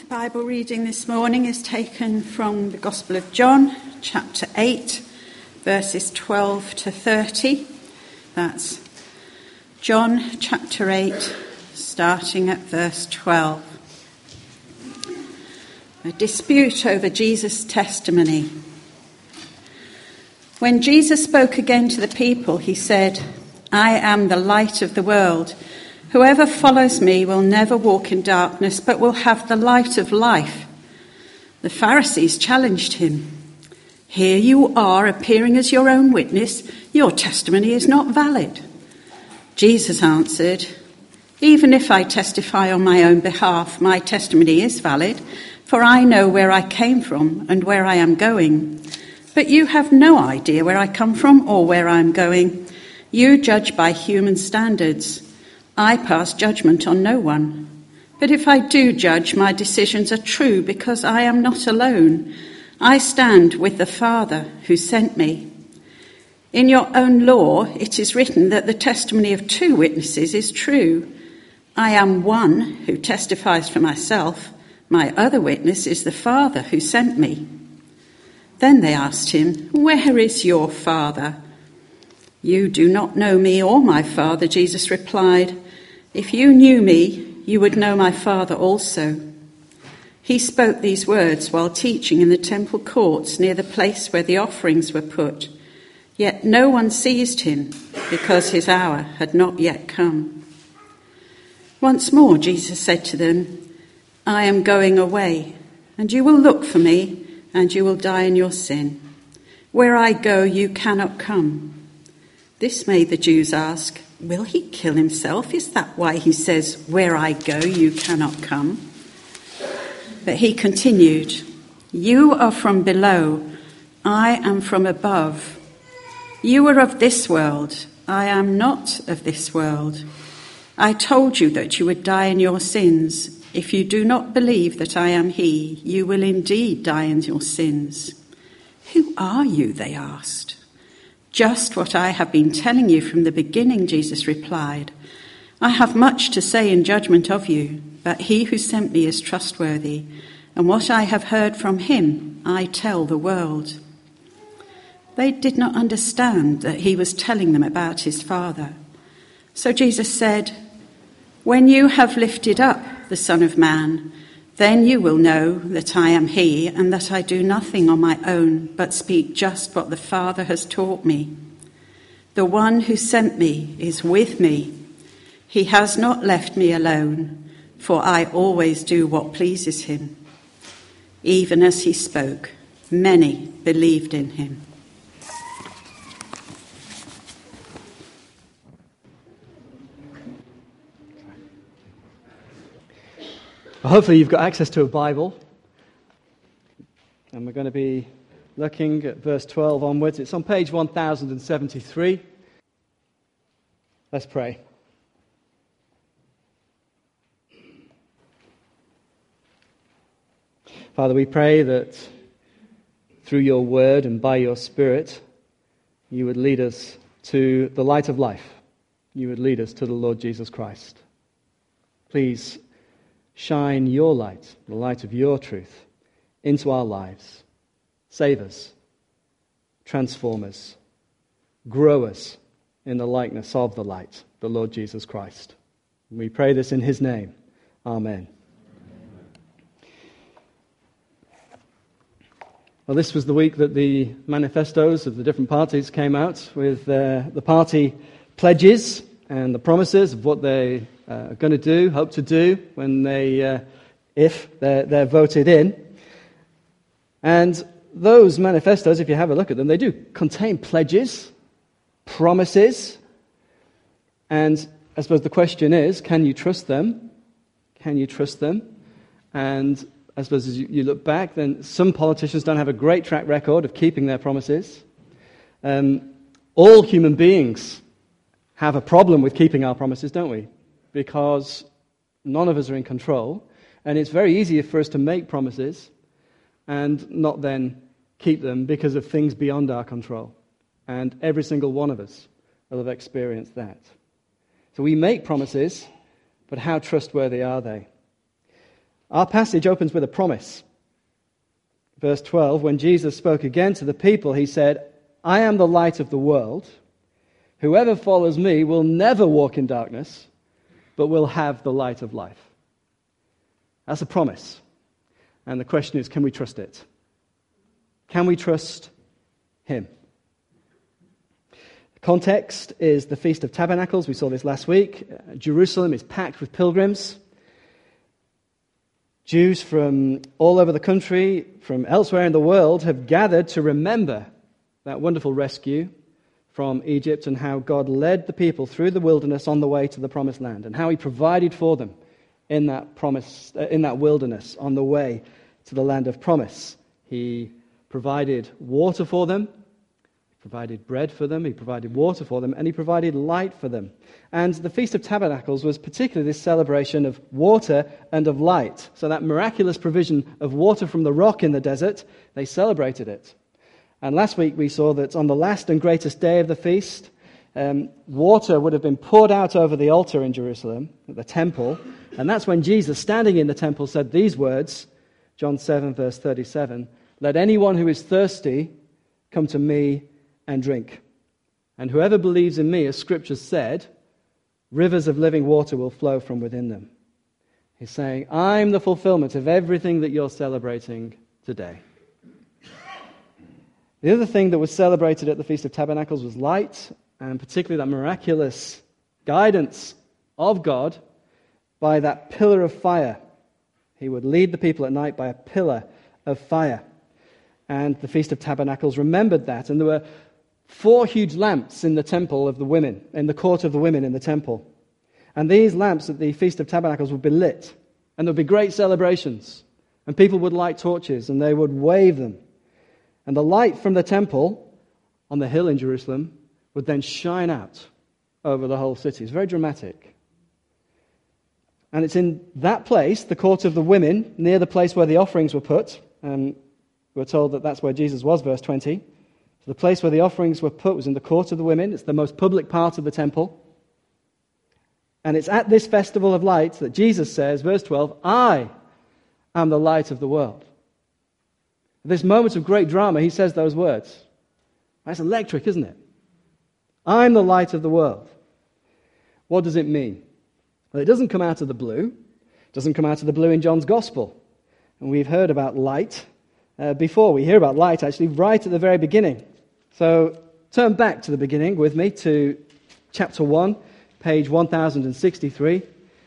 Bible reading this morning is taken from the Gospel of John, chapter 8, verses 12 to 30. That's John chapter 8, starting at verse 12. A dispute over Jesus' testimony. When Jesus spoke again to the people, he said, "I am the light of the world. Whoever follows me will never walk in darkness, but will have the light of life." The Pharisees challenged him. "Here you are appearing as your own witness. Your testimony is not valid." Jesus answered, "Even if I testify on my own behalf, my testimony is valid, for I know where I came from and where I am going. But you have no idea where I come from or where I am going. You judge by human standards. I pass judgment on no one. But if I do judge, my decisions are true because I am not alone. I stand with the Father who sent me. In your own law, it is written that the testimony of two witnesses is true. I am one who testifies for myself. My other witness is the Father who sent me." Then they asked him, "Where is your Father?" "You do not know me or my Father," Jesus replied. "If you knew me, you would know my Father also." He spoke these words while teaching in the temple courts near the place where the offerings were put. Yet no one seized him because his hour had not yet come. Once more Jesus said to them, "I am going away, and you will look for me, and you will die in your sin. Where I go, you cannot come." This made the Jews ask, "Will he kill himself? Is that why he says, 'Where I go, you cannot come'?" But he continued, "You are from below, I am from above. You are of this world, I am not of this world. I told you that you would die in your sins. If you do not believe that I am he, you will indeed die in your sins." "Who are you?" they asked. "Just what I have been telling you from the beginning," Jesus replied. "I have much to say in judgment of you, but he who sent me is trustworthy, and what I have heard from him I tell the world." They did not understand that he was telling them about his Father. So Jesus said, "When you have lifted up the Son of Man, then you will know that I am he, and that I do nothing on my own, but speak just what the Father has taught me. The one who sent me is with me. He has not left me alone, for I always do what pleases him." Even as he spoke, many believed in him. Well, hopefully you've got access to a Bible, and we're going to be looking at verse 12 onwards. It's on page 1073. Let's pray. Father, we pray that through your word and by your Spirit, you would lead us to the light of life. You would lead us to the Lord Jesus Christ. Please shine your light, the light of your truth, into our lives. Save us, transform us, grow us in the likeness of the light, the Lord Jesus Christ. And we pray this in his name. Amen. Well, this was the week that the manifestos of the different parties came out with the party pledges and the promises of what they are going to do, hope to do when they, if they're voted in. And those manifestos, if you have a look at them, they do contain pledges, promises, and I suppose the question is, can you trust them? Can you trust them? And I suppose as you look back, then some politicians don't have a great track record of keeping their promises. All human beings have a problem with keeping our promises, don't we? Because none of us are in control, and it's very easy for us to make promises and not then keep them because of things beyond our control. And every single one of us will have experienced that. So we make promises, but how trustworthy are they? Our passage opens with a promise. Verse 12, when Jesus spoke again to the people, he said, I am the light of the world. Whoever follows me will never walk in darkness, but will have the light of life. That's a promise. And the question is, can we trust it? Can we trust him? The context is the Feast of Tabernacles. We saw this last week. Jerusalem is packed with pilgrims. Jews from all over the country, from elsewhere in the world, have gathered to remember that wonderful rescue from Egypt and how God led the people through the wilderness on the way to the promised land, and how he provided for them in that wilderness on the way to the land of promise. He provided water for them, he provided bread for them, he provided water for them, and he provided light for them. And the Feast of Tabernacles was particularly this celebration of water and of light. So that miraculous provision of water from the rock in the desert, they celebrated it. And last week we saw that on the last and greatest day of the feast, water would have been poured out over the altar in Jerusalem, at the temple. And that's when Jesus, standing in the temple, said these words, John 7, verse 37, let anyone who is thirsty come to me and drink. And whoever believes in me, as Scripture said, rivers of living water will flow from within them. He's saying, I'm the fulfillment of everything that you're celebrating today. The other thing that was celebrated at the Feast of Tabernacles was light, and particularly that miraculous guidance of God by that pillar of fire. He would lead the people at night by a pillar of fire. And the Feast of Tabernacles remembered that. And there were 4 huge lamps in the temple of the women, in the court of the women in the temple. And these lamps at the Feast of Tabernacles would be lit. And there would be great celebrations. And people would light torches and they would wave them. And the light from the temple on the hill in Jerusalem would then shine out over the whole city. It's very dramatic. And it's in that place, the court of the women, near the place where the offerings were put. We're told that that's where Jesus was, verse 20. So the place where the offerings were put was in the court of the women. It's the most public part of the temple. And it's at this festival of light that Jesus says, verse 12, I am the light of the world. At this moment of great drama, he says those words. That's electric, isn't it? I'm the light of the world. What does it mean? Well, it doesn't come out of the blue. It doesn't come out of the blue in John's Gospel. And we've heard about light before. We hear about light, actually, right at the very beginning. So turn back to the beginning with me to chapter 1, page 1063.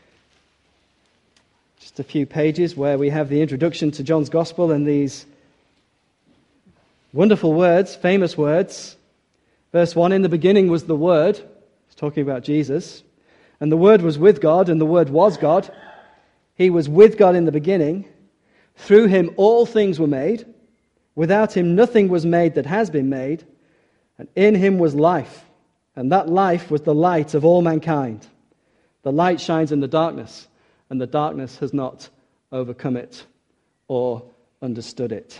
Just a few pages where we have the introduction to John's Gospel and these wonderful words, famous words. Verse 1, in the beginning was the Word. It's talking about Jesus. And the Word was with God, and the Word was God. He was with God in the beginning. Through him all things were made. Without him nothing was made that has been made. And in him was life. And that life was the light of all mankind. The light shines in the darkness, and the darkness has not overcome it or understood it.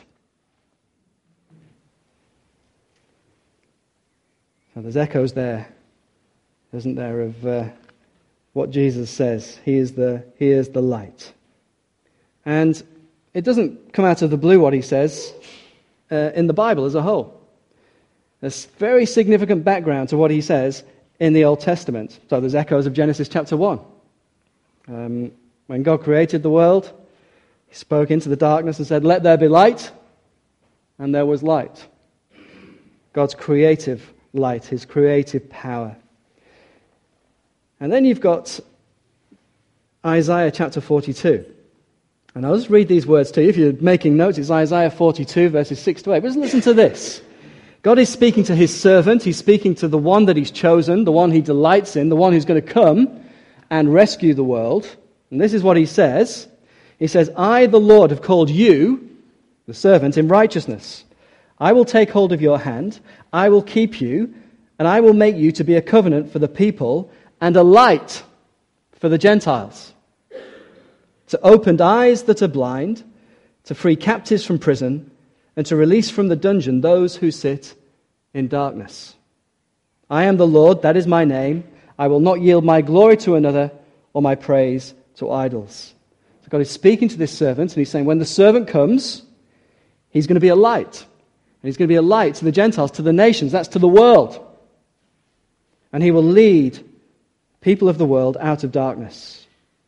So there's echoes there, isn't there, of what Jesus says. He is the light. And it doesn't come out of the blue what he says in the Bible as a whole. There's very significant background to what he says in the Old Testament. So there's echoes of Genesis chapter 1. When God created the world, he spoke into the darkness and said, let there be light, and there was light. God's creative light, his creative power. And then you've got Isaiah chapter 42. And I'll just read these words to you. If you're making notes, it's Isaiah 42, verses 6 to 8. But just listen to this. God is speaking to his servant. He's speaking to the one that he's chosen, the one he delights in, the one who's going to come and rescue the world. And this is what he says. He says, I, the Lord, have called you, the servant, in righteousness. I will take hold of your hand. I will keep you, and I will make you to be a covenant for the people and a light for the Gentiles. To open eyes that are blind, to free captives from prison, and to release from the dungeon those who sit in darkness. I am the Lord, that is my name. I will not yield my glory to another or my praise to idols. So God is speaking to this servant, and he's saying, when the servant comes, he's going to be a light. And he's going to be a light to the Gentiles, to the nations, that's to the world. And he will lead people of the world out of darkness.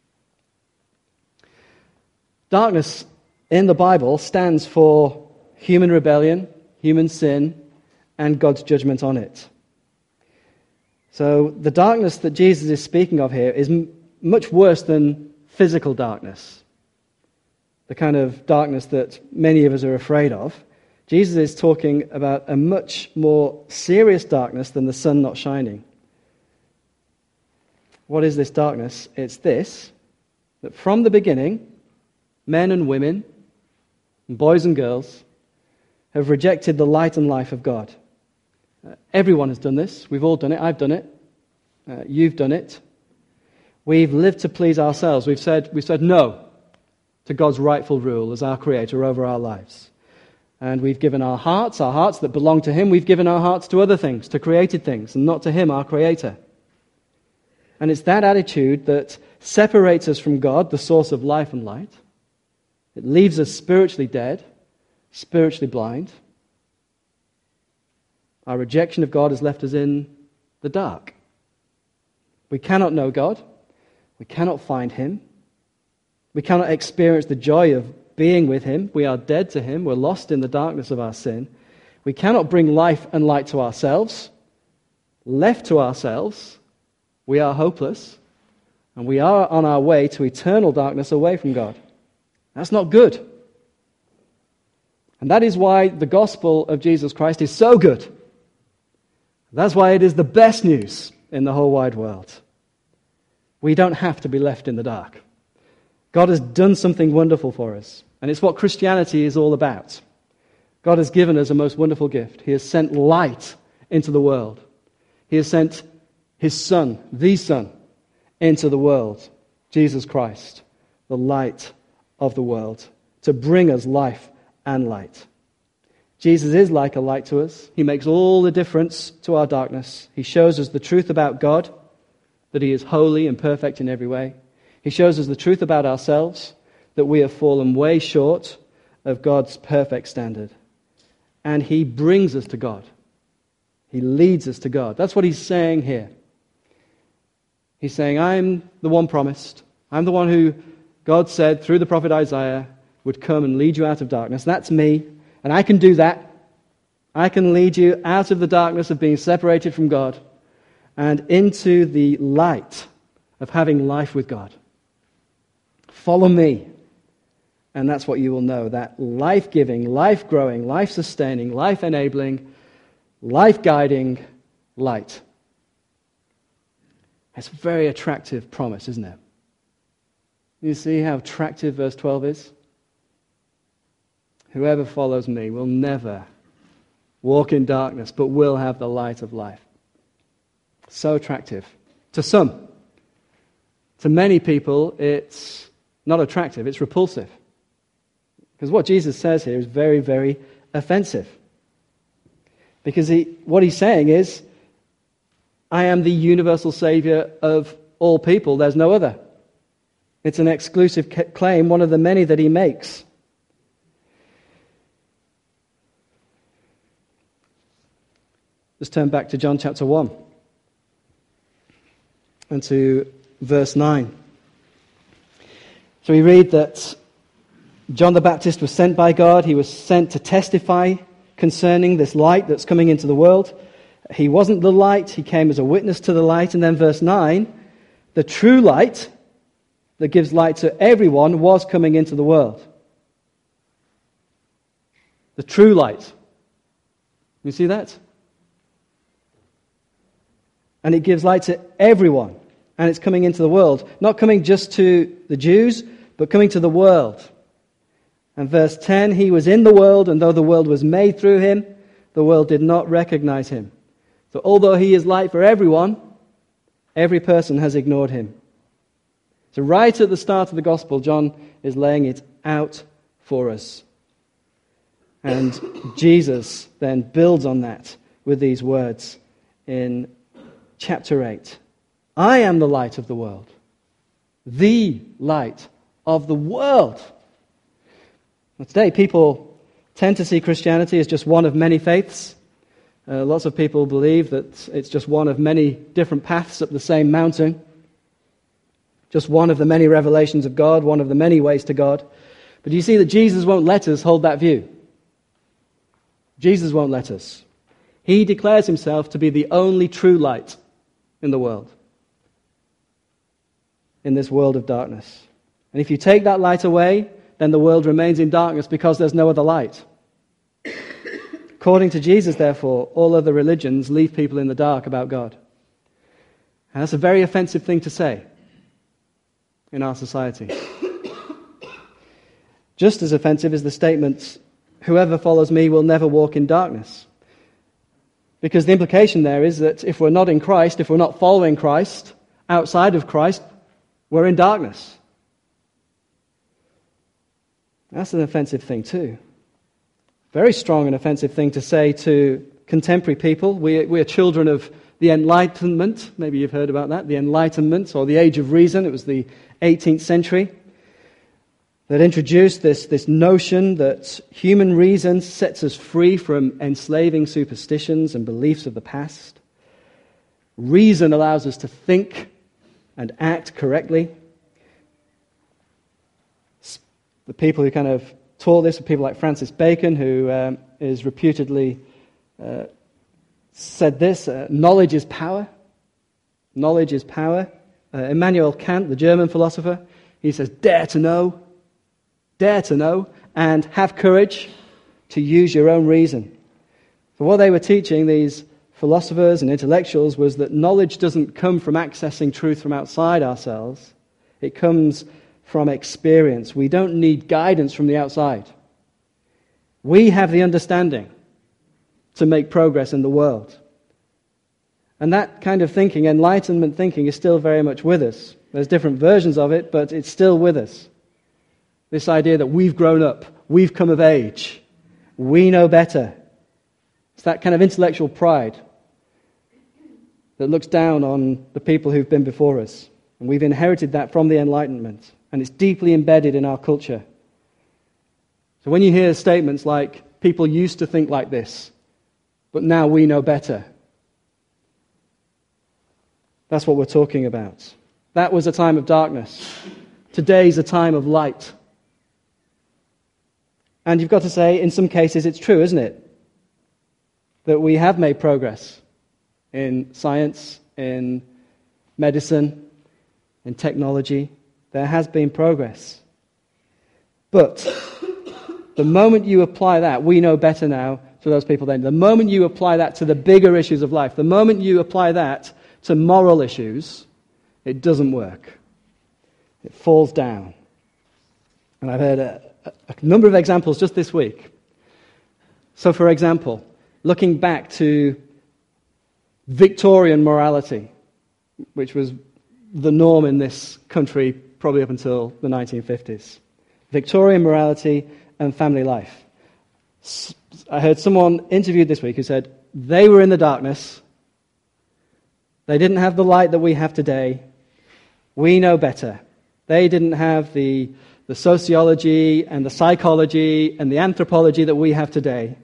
Darkness in the Bible stands for human rebellion, human sin, and God's judgment on it. So the darkness that Jesus is speaking of here is much worse than physical darkness, the kind of darkness that many of us are afraid of. Jesus is talking about a much more serious darkness than the sun not shining. What is this darkness? It's this, that from the beginning, men and women, and boys and girls, have rejected the light and life of God. Everyone has done this. We've all done it. I've done it. You've done it. We've lived to please ourselves. We've said no to God's rightful rule as our creator over our lives. And we've given our hearts that belong to him, we've given our hearts to other things, to created things, and not to him, our creator. And it's that attitude that separates us from God, the source of life and light. It leaves us spiritually dead, spiritually blind. Our rejection of God has left us in the dark. We cannot know God. We cannot find him. We cannot experience the joy of being with him. We are dead to him. We're lost in the darkness of our sin. We cannot bring life and light to ourselves. Left to ourselves, we are hopeless, and we are on our way to eternal darkness away from God. That's not good. And that is why the gospel of Jesus Christ is so good. That's why it is the best news in the whole wide world. We don't have to be left in the dark. God has done something wonderful for us, and it's what Christianity is all about. God has given us a most wonderful gift. He has sent light into the world. He has sent his Son, the Son, into the world, Jesus Christ, the light of the world, to bring us life and light. Jesus is like a light to us. He makes all the difference to our darkness. He shows us the truth about God, that he is holy and perfect in every way. He shows us the truth about ourselves, that we have fallen way short of God's perfect standard. And he brings us to God. He leads us to God. That's what he's saying here. He's saying, I'm the one promised. I'm the one who God said through the prophet Isaiah would come and lead you out of darkness. That's me. And I can do that. I can lead you out of the darkness of being separated from God and into the light of having life with God. Follow me. And that's what you will know, that life-giving, life-growing, life-sustaining, life-enabling, life-guiding light. It's a very attractive promise, isn't it? You see how attractive verse 12 is? Whoever follows me will never walk in darkness, but will have the light of life. So attractive. To some. To many people, it's not attractive, it's repulsive. Because what Jesus says here is very, very offensive. Because what he's saying is, I am the universal Savior of all people. There's no other. It's an exclusive claim, one of the many that he makes. Let's turn back to John chapter 1 and to verse 9. So we read that John the Baptist was sent by God. He was sent to testify concerning this light that's coming into the world. He wasn't the light. He came as a witness to the light. And then verse 9, the true light that gives light to everyone was coming into the world. The true light. You see that? And it gives light to everyone. And it's coming into the world. Not coming just to the Jews, but coming to the world. And verse 10, he was in the world, and though the world was made through him, the world did not recognize him. So although he is light for everyone, every person has ignored him. So right at the start of the gospel, John is laying it out for us. And Jesus then builds on that with these words in chapter 8. I am the light of the world, the light of the world. Now, today, people tend to see Christianity as just one of many faiths. Lots of people believe that it's just one of many different paths up the same mountain, just one of the many revelations of God, one of the many ways to God. But you see that Jesus won't let us hold that view. Jesus won't let us. He declares himself to be the only true light in the world, in this world of darkness. And if you take that light away, then the world remains in darkness because there's no other light. According to Jesus, therefore, all other religions leave people in the dark about God. And that's a very offensive thing to say in our society. Just as offensive is the statement, "Whoever follows me will never walk in darkness." Because the implication there is that if we're not in Christ, if we're not following Christ, outside of Christ, we're in darkness. That's an offensive thing too. Very strong and offensive thing to say to contemporary people. We are children of the Enlightenment. Maybe you've heard about that. The Enlightenment, or the Age of Reason. It was the 18th century that introduced this notion that human reason sets us free from enslaving superstitions and beliefs of the past. Reason allows us to think and act correctly. The people who kind of taught this are people like Francis Bacon, who is reputedly said this, knowledge is power. Knowledge is power. Immanuel Kant, the German philosopher, he says, dare to know, and have courage to use your own reason. So what they were teaching, these philosophers and intellectuals, was that knowledge doesn't come from accessing truth from outside ourselves. It comes from experience. We don't need guidance from the outside. We have the understanding to make progress in the world. And that kind of thinking, Enlightenment thinking, is still very much with us. There's different versions of it, but it's still with us. This idea that we've grown up, we've come of age, we know better. It's that kind of intellectual pride that looks down on the people who've been before us. And we've inherited that from the Enlightenment. And it's deeply embedded in our culture. So when you hear statements like, people used to think like this, but now we know better, that's what we're talking about. That was a time of darkness. Today's a time of light. And you've got to say, in some cases it's true, isn't it? That we have made progress in science, in medicine, in technology. There has been progress. But the moment you apply that, we know better now to those people then. The moment you apply that to the bigger issues of life, the moment you apply that to moral issues, it doesn't work. It falls down. And I've heard a number of examples just this week. So, for example, looking back to Victorian morality, which was the norm in this country probably up until the 1950s. Victorian morality and family life. I heard someone interviewed this week who said they were in the darkness. They didn't have the light that we have today. We know better. They didn't have the sociology and the psychology and the anthropology that we have today.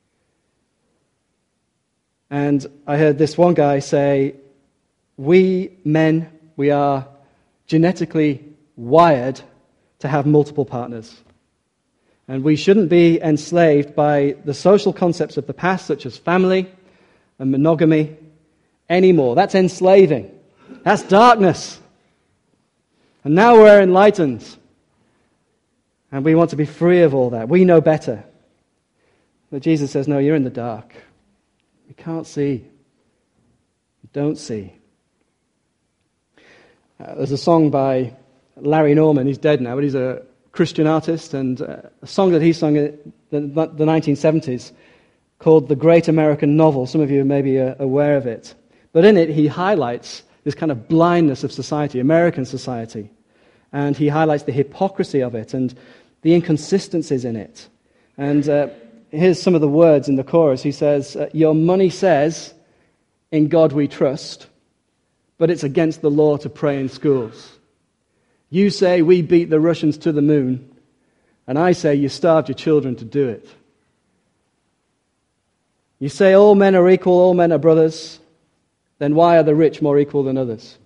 And I heard this one guy say, we men, we are genetically wired to have multiple partners. And we shouldn't be enslaved by the social concepts of the past, such as family and monogamy, anymore. That's enslaving. That's darkness. And now we're enlightened. And we want to be free of all that. We know better. But Jesus says, no, you're in the dark. You can't see. You don't see. There's a song by Larry Norman. He's dead now, but he's a Christian artist. And a song that he sung in the 1970s called The Great American Novel. Some of you may be aware of it. But in it, he highlights this kind of blindness of society, American society. And he highlights the hypocrisy of it and the inconsistencies in it. And here's some of the words in the chorus. He says, your money says, in God we trust, but it's against the law to pray in schools. You say we beat the Russians to the moon, and I say you starved your children to do it. You say all men are equal, all men are brothers, then why are the rich more equal than others?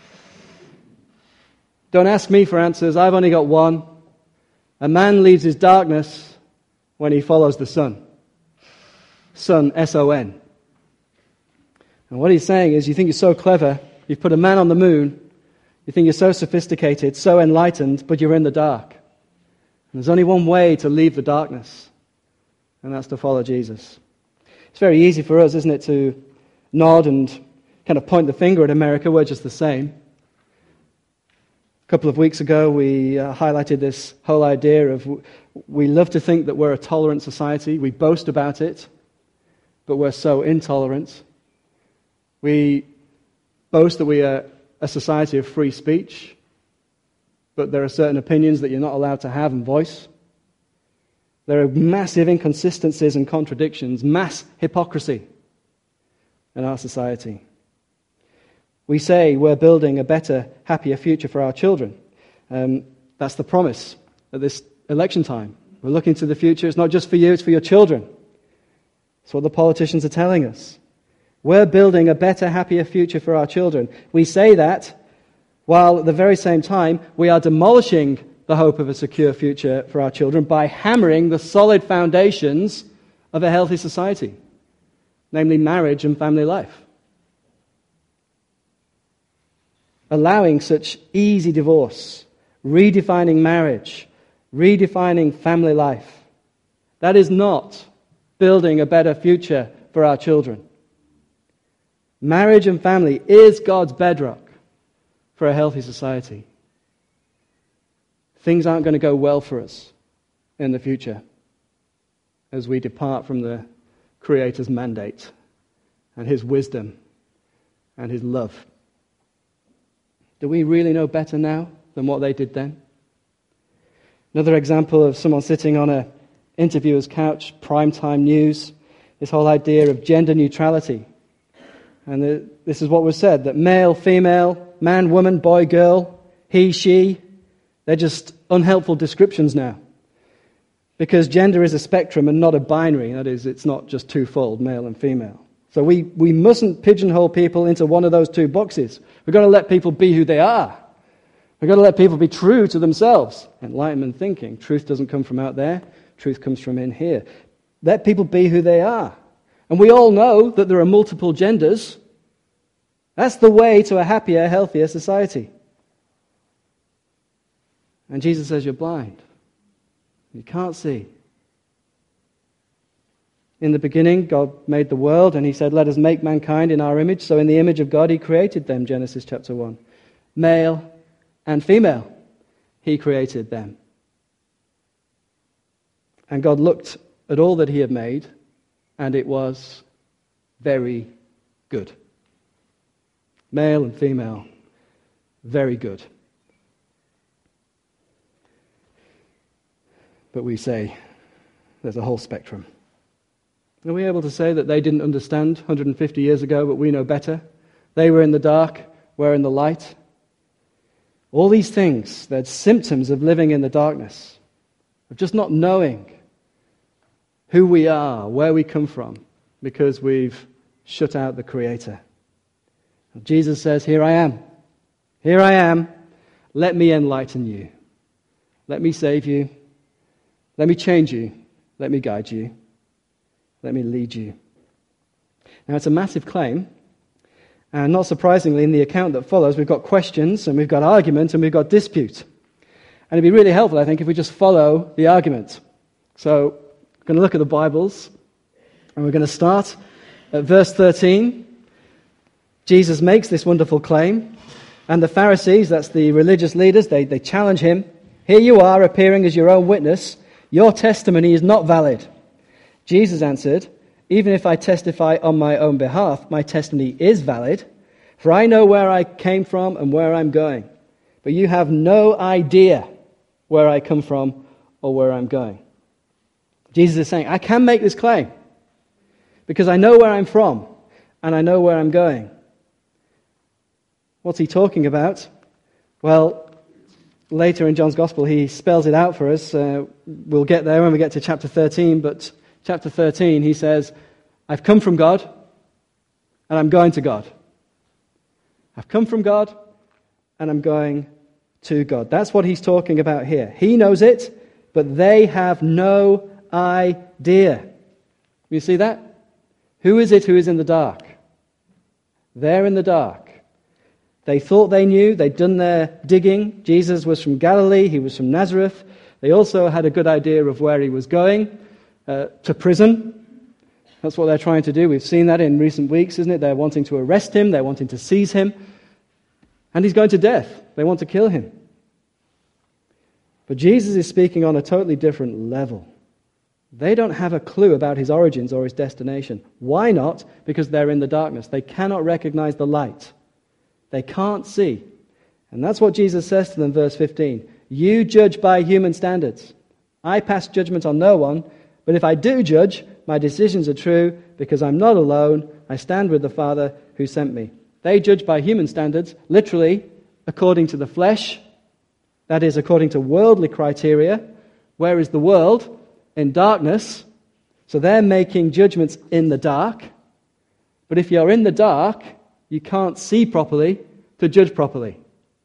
Don't ask me for answers, I've only got one. A man leaves his darkness when he follows the sun. Sun, S-O-N. And what he's saying is, you think you're so clever, you've put a man on the moon, you think you're so sophisticated, so enlightened, but you're in the dark. And there's only one way to leave the darkness, and that's to follow Jesus. It's very easy for us, isn't it, to nod and kind of point the finger at America. We're just the same. A couple of weeks ago, we highlighted this whole idea of we love to think that we're a tolerant society. We boast about it, but we're so intolerant. We boast that we are a society of free speech, but there are certain opinions that you're not allowed to have and voice. There are massive inconsistencies and contradictions, mass hypocrisy in our society. We say we're building a better, happier future for our children. That's the promise at this election time. We're looking to the future. It's not just for you, it's for your children. That's what the politicians are telling us. We're building a better, happier future for our children. We say that while at the very same time we are demolishing the hope of a secure future for our children by hammering the solid foundations of a healthy society, namely marriage and family life. Allowing such easy divorce, redefining marriage, redefining family life, that is not building a better future for our children. Marriage and family is God's bedrock for a healthy society. Things aren't going to go well for us in the future as we depart from the Creator's mandate and His wisdom and His love. Do we really know better now than what they did then? Another example of someone sitting on an interviewer's couch, primetime news, this whole idea of gender neutrality. And this is what was said, that male, female, man, woman, boy, girl, he, she, they're just unhelpful descriptions now. Because gender is a spectrum and not a binary. That is, it's not just twofold, male and female. So we mustn't pigeonhole people into one of those two boxes. We've got to let people be who they are. We've got to let people be true to themselves. Enlightenment thinking. Truth doesn't come from out there. Truth comes from in here. Let people be who they are. And we all know that there are multiple genders. That's the way to a happier, healthier society. And Jesus says you're blind. You can't see. In the beginning, God made the world, and He said, let us make mankind in our image. So in the image of God, He created them, Genesis chapter 1. Male and female, He created them. And God looked at all that He had made, and it was very good. Male and female, very good. But we say there's a whole spectrum. Are we able to say that they didn't understand 150 years ago, but we know better? They were in the dark, we're in the light. All these things, they're symptoms of living in the darkness, of just not knowing who we are, where we come from, because we've shut out the Creator. And Jesus says, here I am. Here I am. Let me enlighten you. Let me save you. Let me change you. Let me guide you. Let me lead you. Now, it's a massive claim. And not surprisingly, in the account that follows, we've got questions, and we've got argument, and we've got dispute. And it'd be really helpful, I think, if we just follow the argument. So, we're going to look at the Bibles, and we're going to start at verse 13. Jesus makes this wonderful claim, and the Pharisees, that's the religious leaders, they challenge Him. Here you are, appearing as your own witness. Your testimony is not valid. Jesus answered, even if I testify on my own behalf, my testimony is valid, for I know where I came from and where I'm going. But you have no idea where I come from or where I'm going. Jesus is saying, I can make this claim because I know where I'm from and I know where I'm going. What's He talking about? Well, later in John's Gospel, he spells it out for us. We'll get there when we get to chapter 13, but chapter 13, he says, I've come from God, and I'm going to God. I've come from God, and I'm going to God. That's what he's talking about here. He knows it, but they have no idea. You see that? Who is it who is in the dark? They're in the dark. They thought they knew. They'd done their digging. Jesus was from Galilee. He was from Nazareth. They also had a good idea of where he was going, to prison. That's what they're trying to do. We've seen that in recent weeks, isn't it? They're wanting to arrest him. They're wanting to seize him. And he's going to death. They want to kill him. But Jesus is speaking on a totally different level. They don't have a clue about his origins or his destination. Why not? Because they're in the darkness. They cannot recognize the light. They can't see. And that's what Jesus says to them, verse 15. You judge by human standards. I pass judgment on no one, but if I do judge, my decisions are true because I'm not alone. I stand with the Father who sent me. They judge by human standards, literally according to the flesh, that is, according to worldly criteria, whereas the world in darkness, so they're making judgments in the dark. But if you're in the dark, you can't see properly to judge properly.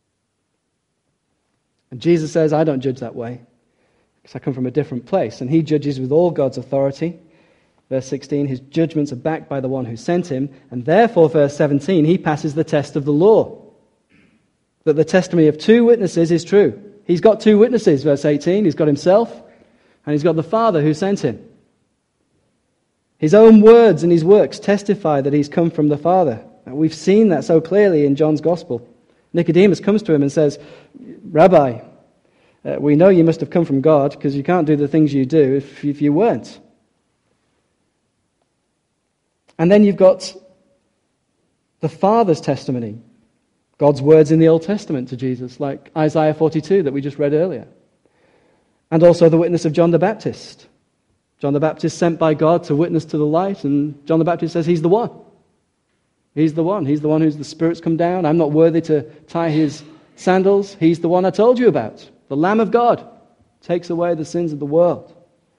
And Jesus says, I don't judge that way, because I come from a different place. And he judges with all God's authority. Verse 16, his judgments are backed by the one who sent him. And therefore, verse 17, he passes the test of the law. That the testimony of two witnesses is true. He's got two witnesses, verse 18. He's got himself, and he's got the Father who sent him. His own words and his works testify that he's come from the Father. And we've seen that so clearly in John's Gospel. Nicodemus comes to him and says, Rabbi, we know you must have come from God because you can't do the things you do if you weren't. And then you've got the Father's testimony. God's words in the Old Testament to Jesus, like Isaiah 42 that we just read earlier. And also the witness of John the Baptist. John the Baptist sent by God to witness to the light, and John the Baptist says he's the one. He's the one. He's the one who's the Spirit's come down. I'm not worthy to tie his sandals. He's the one I told you about. The Lamb of God takes away the sins of the world.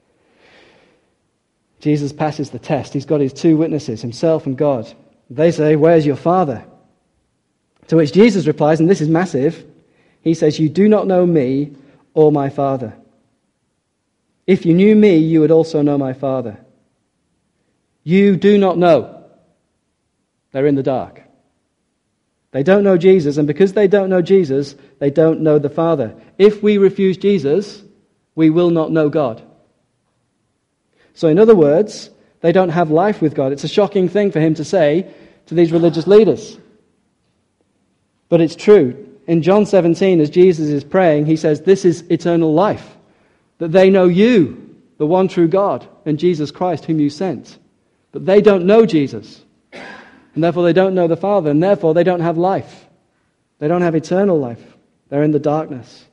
Jesus passes the test. He's got his two witnesses, himself and God. They say, where's your Father? To which Jesus replies, and this is massive, he says, you do not know me or my Father. If you knew me, you would also know my Father. You do not know. They're in the dark. They don't know Jesus, and because they don't know Jesus, they don't know the Father. If we refuse Jesus, we will not know God. So in other words, they don't have life with God. It's a shocking thing for him to say to these religious leaders. But it's true. In John 17, as Jesus is praying, he says, this is eternal life, that they know you, the one true God, and Jesus Christ whom you sent. But they don't know Jesus, and therefore they don't know the Father, and therefore they don't have life. They don't have eternal life. They're in the darkness.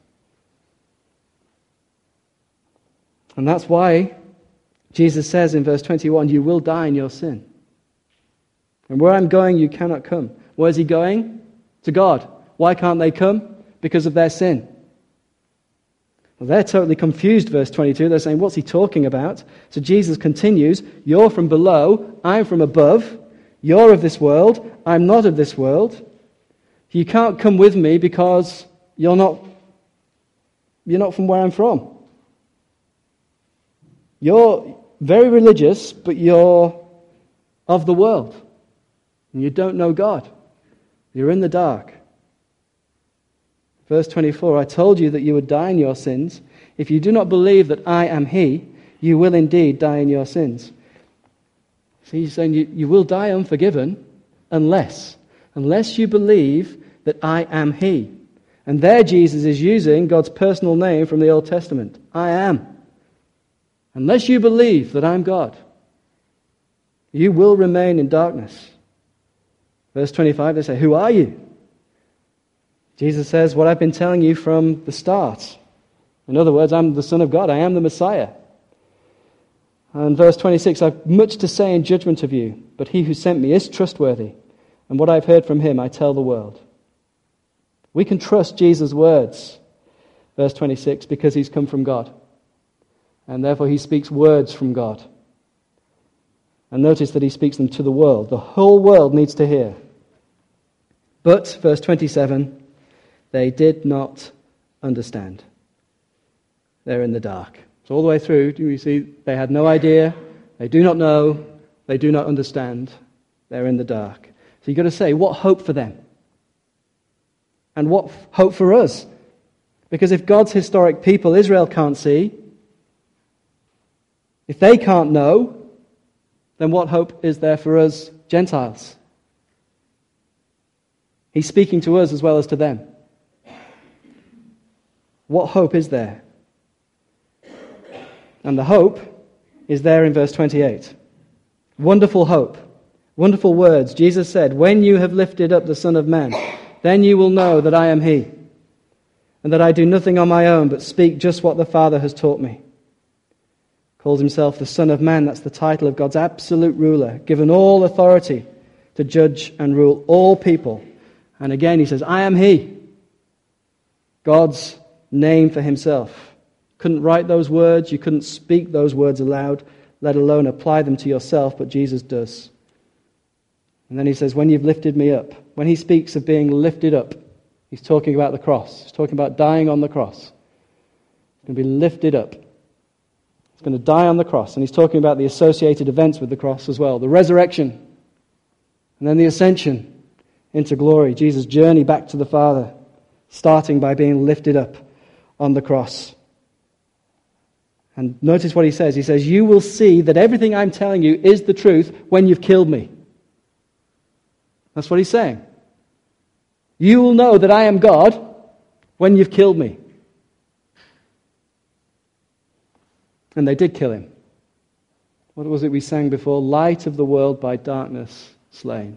And that's why Jesus says in verse 21, you will die in your sin. And where I'm going, you cannot come. Where's he going? To God. Why can't they come? Because of their sin. Well, they're totally confused, verse 22. They're saying, what's he talking about? So Jesus continues, you're from below, I'm from above. You're of this world, I'm not of this world. You can't come with me because you're not from where I'm from. You're very religious, but you're of the world. And you don't know God. You're in the dark. Verse 24, I told you that you would die in your sins. If you do not believe that I am he, you will indeed die in your sins. So he's saying you will die unforgiven unless you believe that I am he. And there Jesus is using God's personal name from the Old Testament. I am. Unless you believe that I'm God, you will remain in darkness. Verse 25, they say, who are you? Jesus says, what I've been telling you from the start. In other words, I'm the Son of God. I am the Messiah. And verse 26, I've much to say in judgment of you, but he who sent me is trustworthy, and what I've heard from him I tell the world. We can trust Jesus' words. Verse 26, because he's come from God. And therefore he speaks words from God. And notice that he speaks them to the world. The whole world needs to hear. But, verse 27, they did not understand. They're in the dark. So all the way through, you see, they had no idea, they do not know, they do not understand. They're in the dark. So you've got to say, what hope for them? And what hope for us? Because if God's historic people, Israel, can't see, if they can't know, then what hope is there for us, Gentiles? He's speaking to us as well as to them. What hope is there? And the hope is there in verse 28. Wonderful hope. Wonderful words. Jesus said, when you have lifted up the Son of Man, then you will know that I am He, and that I do nothing on my own, but speak just what the Father has taught me. Calls himself the Son of Man. That's the title of God's absolute ruler, given all authority to judge and rule all people. And again he says, I am He. God's name for himself. Couldn't write those words, you couldn't speak those words aloud, let alone apply them to yourself, but Jesus does. And then he says, when you've lifted me up. When he speaks of being lifted up, he's talking about the cross. He's talking about dying on the cross. He's going to be lifted up. He's going to die on the cross. And he's talking about the associated events with the cross as well. The resurrection. And then the ascension into glory. Jesus' journey back to the Father. Starting by being lifted up on the cross. And notice what he says. He says, you will see that everything I'm telling you is the truth when you've killed me. That's what he's saying. You will know that I am God when you've killed me. And they did kill him. What was it we sang before? Light of the world by darkness slain.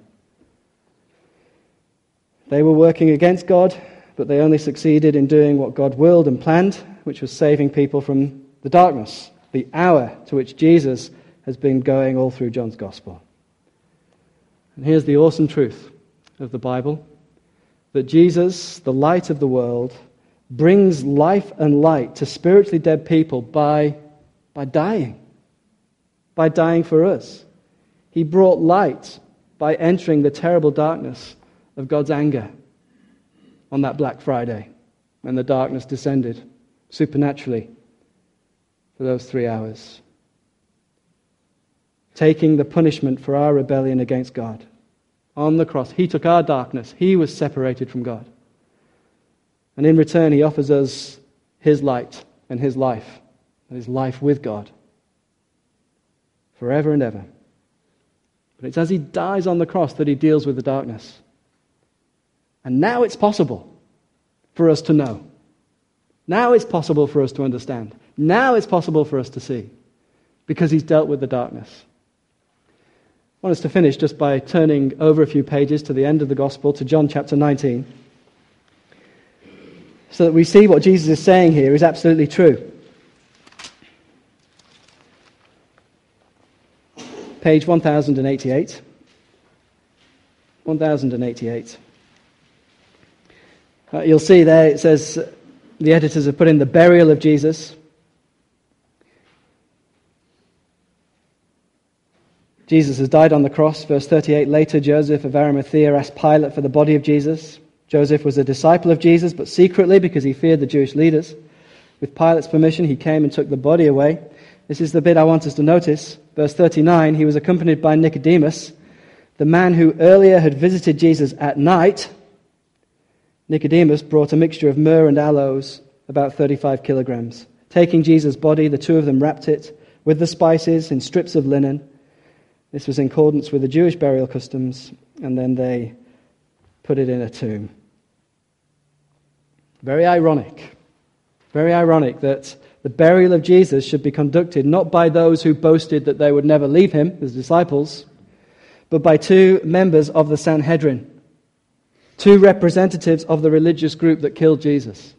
They were working against God, but they only succeeded in doing what God willed and planned, which was saving people from the darkness, the hour to which Jesus has been going all through John's Gospel. And here's the awesome truth of the Bible, that Jesus, the light of the world, brings life and light to spiritually dead people by dying for us. He brought light by entering the terrible darkness of God's anger on that Black Friday when the darkness descended supernaturally for those 3 hours. Taking the punishment for our rebellion against God. On the cross, He took our darkness. He was separated from God. And in return, He offers us His light and His life. And His life with God. Forever and ever. But it's as He dies on the cross that He deals with the darkness. And now it's possible for us to know. Now it's possible for us to understand. Now it's possible for us to see. Because He's dealt with the darkness. I want us to finish just by turning over a few pages to the end of the Gospel, to John chapter 19, so that we see what Jesus is saying here is absolutely true. Page 1088. 1088. You'll see there it says, the editors have put in the burial of Jesus. Jesus has died on the cross. Verse 38, later Joseph of Arimathea asked Pilate for the body of Jesus. Joseph was a disciple of Jesus, but secretly because he feared the Jewish leaders. With Pilate's permission, he came and took the body away. This is the bit I want us to notice. Verse 39, he was accompanied by Nicodemus, the man who earlier had visited Jesus at night. Nicodemus brought a mixture of myrrh and aloes, about 35 kilograms. Taking Jesus' body, the two of them wrapped it with the spices in strips of linen. This was in accordance with the Jewish burial customs, and then they put it in a tomb. Very ironic that the burial of Jesus should be conducted not by those who boasted that they would never leave him, his disciples, but by two members of the Sanhedrin, two representatives of the religious group that killed Jesus,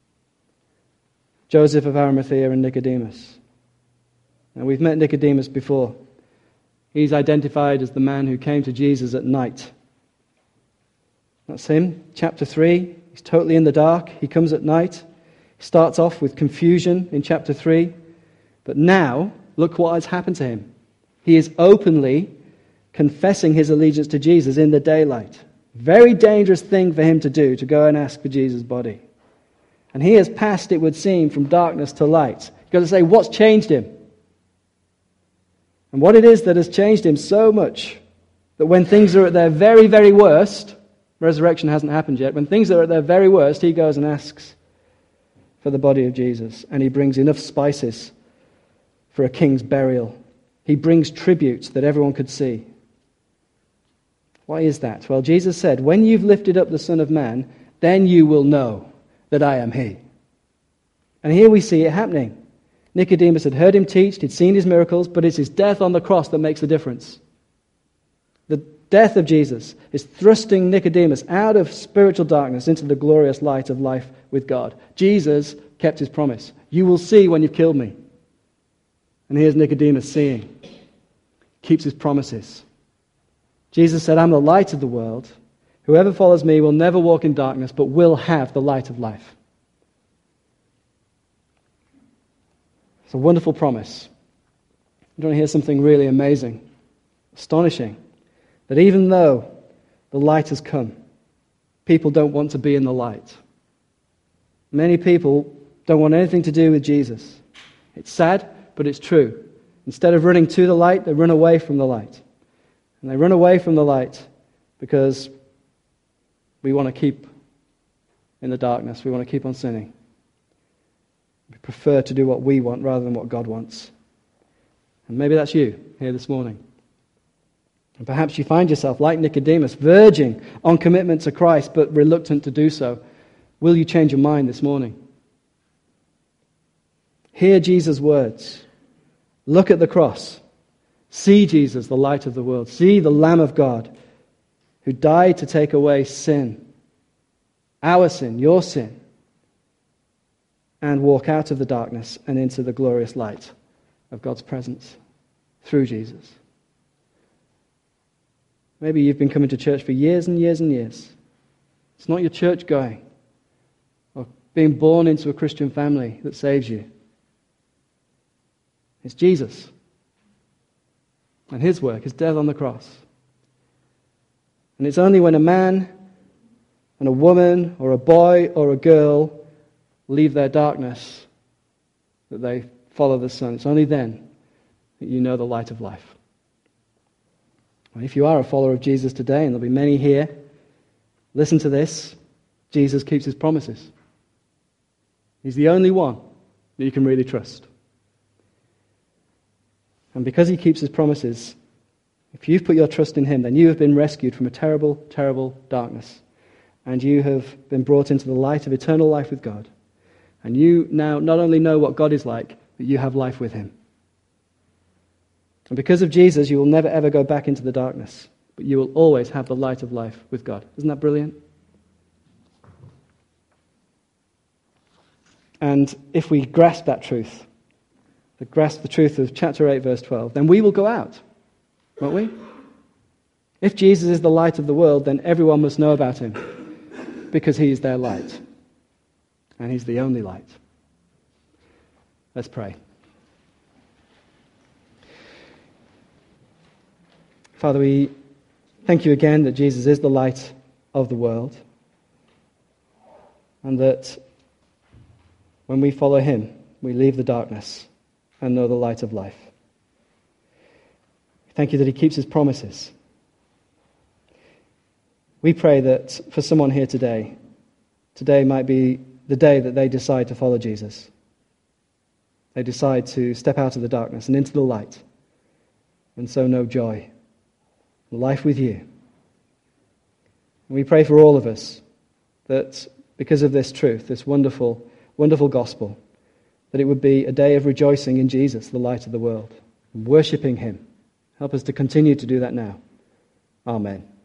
Joseph of Arimathea and Nicodemus. Now, we've met Nicodemus before. He's identified as the man who came to Jesus at night. That's him. Chapter 3. He's totally in the dark. He comes at night. Starts off with confusion in chapter 3, but now look what has happened to him. He is openly confessing his allegiance to Jesus in the daylight. Very dangerous thing for him to do, to go and ask for Jesus' body. And he has passed, it would seem, from darkness to light. You've got to say, what's changed him? And what it is that has changed him so much that when things are at their very, very worst, resurrection hasn't happened yet, when things are at their very worst, he goes and asks for the body of Jesus, and he brings enough spices for a king's burial. He brings tributes that everyone could see. Why is that? Well, Jesus said, when you've lifted up the Son of Man, then you will know that I am he. And here we see it happening. Nicodemus had heard him teach, he'd seen his miracles, but it's his death on the cross that makes the difference. The death of Jesus is thrusting Nicodemus out of spiritual darkness into the glorious light of life with God. Jesus kept his promise. You will see when you've killed me. And here's Nicodemus seeing. Keeps his promises. Jesus said, I'm the light of the world. Whoever follows me will never walk in darkness, but will have the light of life. It's a wonderful promise. You want to hear something really amazing, astonishing, that even though the light has come, people don't want to be in the light. Many people don't want anything to do with Jesus. It's sad, but it's true. Instead of running to the light, they run away from the light. And they run away from the light because we want to keep in the darkness. We want to keep on sinning. We prefer to do what we want rather than what God wants. And maybe that's you here this morning. And perhaps you find yourself, like Nicodemus, verging on commitment to Christ, but reluctant to do so. Will you change your mind this morning? Hear Jesus' words. Look at the cross. See Jesus, the light of the world. See the Lamb of God who died to take away sin. Our sin, your sin. And walk out of the darkness and into the glorious light of God's presence through Jesus. Maybe you've been coming to church for years and years and years. It's not your church going or being born into a Christian family that saves you. It's Jesus and his work, his death on the cross. And it's only when a man and a woman or a boy or a girl leave their darkness that they follow the Son. It's only then that you know the light of life. And if you are a follower of Jesus today, and there'll be many here, listen to this. Jesus keeps his promises. He's the only one that you can really trust. And because he keeps his promises, if you've put your trust in him, then you have been rescued from a terrible, terrible darkness. And you have been brought into the light of eternal life with God. And you now not only know what God is like, but you have life with him. And because of Jesus, you will never ever go back into the darkness, but you will always have the light of life with God. Isn't that brilliant? And if we grasp that truth, grasp the truth of chapter 8, verse 12, then we will go out, won't we? If Jesus is the light of the world, then everyone must know about him, because he is their light. And he's the only light. Let's pray. Father, we thank you again that Jesus is the light of the world, and that when we follow him, we leave the darkness and know the light of life. Thank you that he keeps his promises. We pray that for someone here today might be the day that they decide to follow Jesus. They decide to step out of the darkness and into the light, and so know joy, life with you. And we pray for all of us that because of this truth, this wonderful, wonderful gospel, that it would be a day of rejoicing in Jesus, the light of the world, and worshipping him. Help us to continue to do that now. Amen.